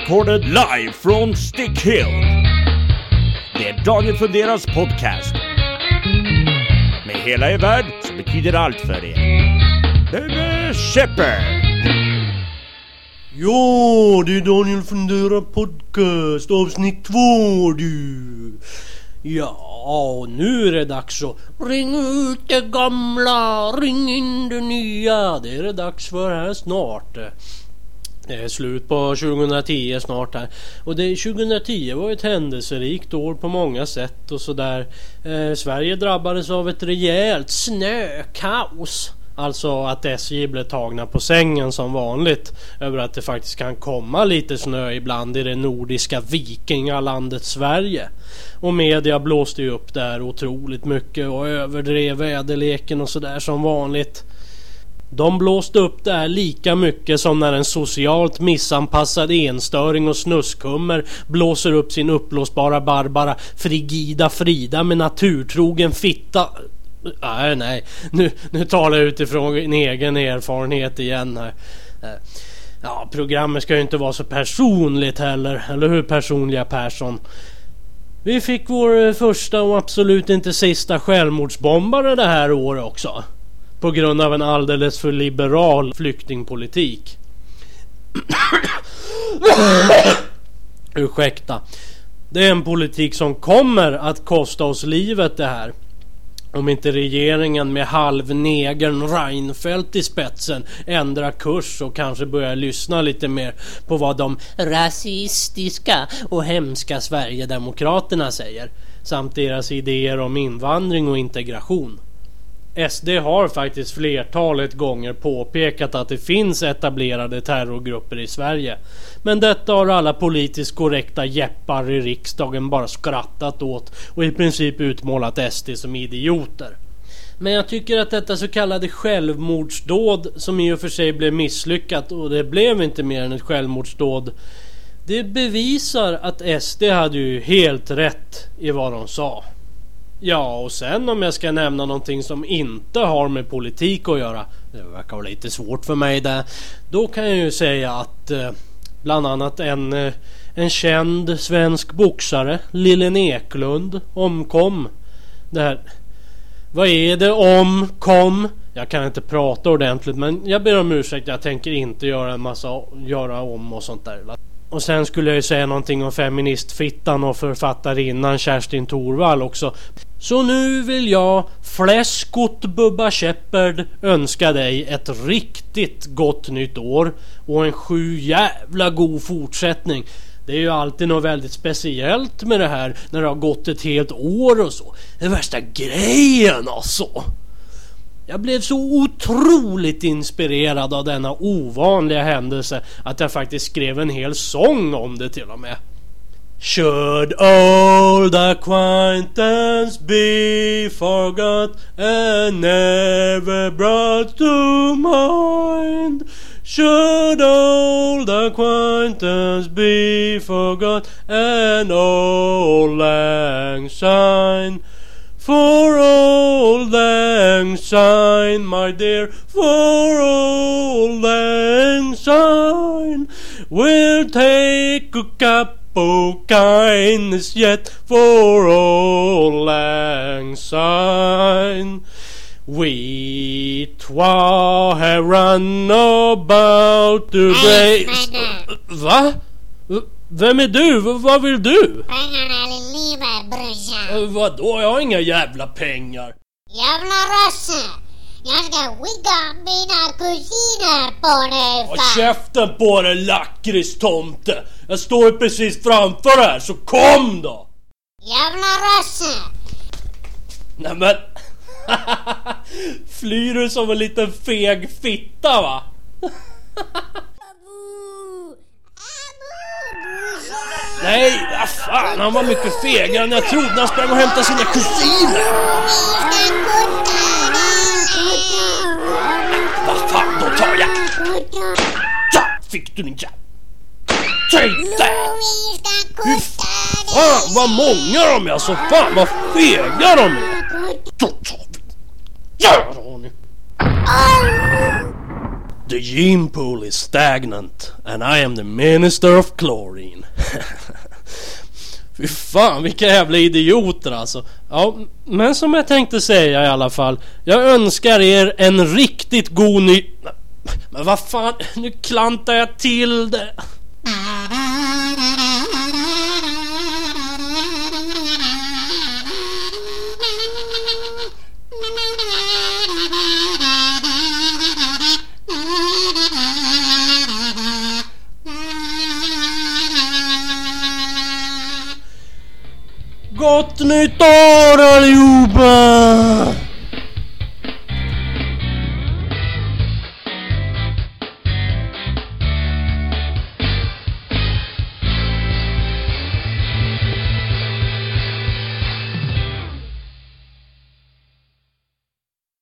Recorded live från Stick Hill. Det är Daniel Funderas podcast. Med hela er värld som betyder allt för er. The Shepherd. Ja, det är Daniel Fundera podcast, avsnitt 2 du. Ja, nu är det dags att ring ut det gamla, ring in det nya. Det är det dags för här snart. Det är slut på 2010 snart här. Och 2010 var ett händelserikt år på många sätt och sådär. Sverige drabbades av ett rejält snökaos. Alltså att SJ blev tagna på sängen som vanligt över att det faktiskt kan komma lite snö ibland i det nordiska vikingalandet Sverige. Och media blåste ju upp där otroligt mycket och överdrev väderleken och sådär som vanligt. De blåste upp det här lika mycket som när en socialt missanpassad enstöring och snuskummer blåser upp sin uppblåsbara Barbara Frigida Frida med naturtrogen fitta. Nej, nu talar jag utifrån en egen erfarenhet igen här. Ja, programmet ska ju inte vara så personligt heller, eller hur personliga Persson? Vi fick vår första och absolut inte sista självmordsbombare det här året också. På grund av en alldeles för liberal flyktingpolitik. Ursäkta. Det är en politik som kommer att kosta oss livet det här. Om inte regeringen med halvnegern Reinfeldt i spetsen ändrar kurs och kanske börjar lyssna lite mer på vad de rasistiska och hemska Sverigedemokraterna säger. Samt deras idéer om invandring och integration. SD har faktiskt flertalet gånger påpekat att det finns etablerade terrorgrupper i Sverige. Men detta har alla politiskt korrekta jeppar i riksdagen bara skrattat åt och i princip utmålat SD som idioter. Men jag tycker att detta så kallade självmordsdåd, som i och för sig blev misslyckat och det blev inte mer än ett självmordsdåd, det bevisar att SD hade ju helt rätt i vad de sa. Ja, och sen om jag ska nämna någonting som inte har med politik att göra, det verkar vara lite svårt för mig där, då kan jag ju säga att bland annat en känd svensk boxare, Lillen Eklund, omkom. Det här, vad är det omkom? Jag kan inte prata ordentligt, men jag ber om ursäkt, jag tänker inte göra om och sånt där. Och sen skulle jag ju säga någonting om feministfittan och författarinnan Kerstin Thorvall också. Så nu vill jag, Fläskot Bubba Shepherd, önska dig ett riktigt gott nytt år och en 7 jävla god fortsättning. Det är ju alltid något väldigt speciellt med det här när det har gått ett helt år och så. Den värsta grejen alltså. Jag blev så otroligt inspirerad av denna ovanliga händelse att jag faktiskt skrev en hel sång om det till och med. Should old acquaintance be forgot and never brought to mind? Should old acquaintance be forgot and old lang syne? For old lang syne, my dear, for old lang syne, we'll take a cup of kindness yet for old lang syne. We twa have run about the days. Va? Vem är du? Vad vill du? Pengarna är livet, brorsan. Vadå? Jag har inga jävla pengar. Jävla rösse. Jag ska skicka mina kusiner på dig. Håll käften på dig, lakritstomte. Jag står ju precis framför här, så kom då. Jävla rösse. Nej men flyr du som en liten feg fitta, va? Nej, vad fan, han var mycket fegare än jag trodde. Han sprang och hämtade sina kusiner. Vad fan, då tar jag. Ja, fick du din jävla. Hur fan, vad många de är. Så fan, vad fega de är. Då tar vi. Ja, då har ni. The gene pool is stagnant and I am the minister of chlorine. Fy fan, vilka jävla idioter alltså. Ja, men som jag tänkte säga i alla fall, jag önskar er en riktigt god Men vad fan, nu klantar jag till det.